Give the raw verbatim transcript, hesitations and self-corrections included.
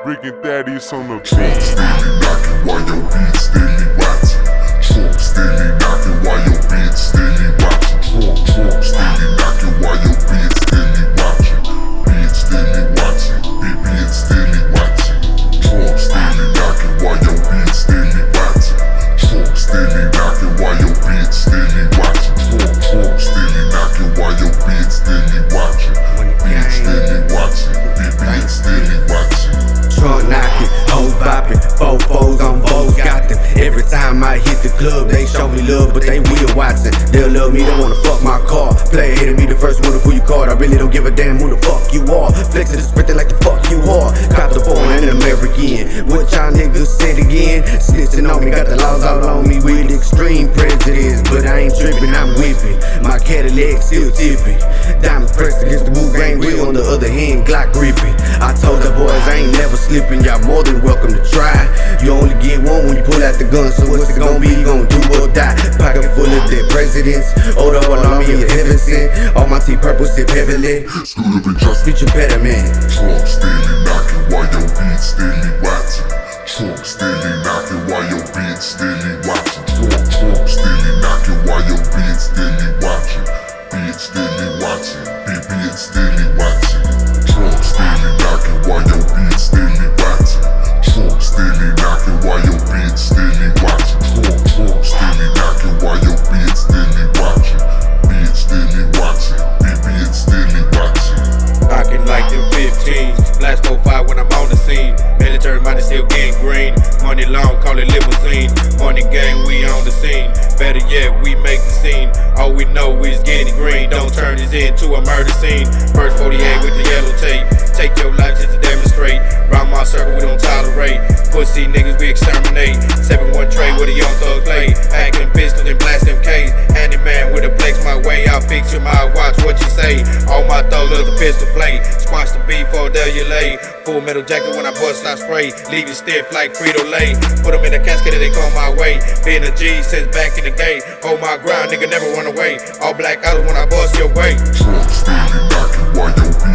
Rick and Thaddeus on the Trunk beat. steady knocking while your beat steady watching. Trunk steady knocking while your beat steady watching. Trunk, trunk steady knocking while your beat steady watching. Beat steady watching, beat beat steady watching. Trunk steady knocking while your beat steady watching. Trunk steady knocking while your beat steady watching. Trunk, trunk steady knocking while your beat steady watching. Beat steady watching, beat beat steady watching. Trunk knocking, hoes bopping, four foes on foes, got them. Every time I hit the club, they show me love, but they will watching. They'll love me, they wanna fuck my car. Player hating me, the first one to pull your card. I really don't give a damn who the fuck you are. Flexing and sprinting like the fuck you are. Cop the phone and an American. What y'all niggas said again? Snitching on me, got the laws all on me with extreme prejudice. But I ain't tripping, I'm whipping. My Cadillac still tipping. Diamond pressed against the Wu Gang wheel, on the other hand, Glock gripping. I told the boys I ain't never slipping, y'all more than welcome to try. You only get one when you pull out the gun, so what's it gonna be? You gon' do or die. Pocket full of dead presidents, older one on me of heaven sent. All my tea purple sip heavily. Scoot up and just Feature better man. Trunk steady knocking while your beat steady watching. Trunk steady knocking while your beat steady watching. Trunk, trunk steady knocking while your beat steady watching. Beat steady watching, beat beat steady watching. Trunk steady knocking while your beat steady watching. Trunk steady knocking while your beat steady watching. Trunk, trunk steady knocking while your beat steady watching. Beat steady watching, beat beat steady watching. Pocket like them fifteens. Blast four five when I'm on the scene. Military money still getting green. Money long, call it limousine. Money gang, we on the scene. Better yet, we make the scene. All we know is getting green. Don't turn this into a murder scene. First forty-eight with the yellow tape. Take your life just to demonstrate. Round my circle, we don't tolerate. Pussy niggas, we exterminate. seven one trade with a young thug play. Acting pistols and blast them K's. Handyman with a flex my way. I'll fix you, my watch what you say. All my thugs love the pistol play. Squash the beef or there you lay. Full metal jacket when I bust, I spray. Leave you stiff like Frito-Lay. Put them in a casket and they come my way. Being a G since back in the day. Hold my ground, nigga, never run away. All black out when I bust your way. Trunk steady knocking while your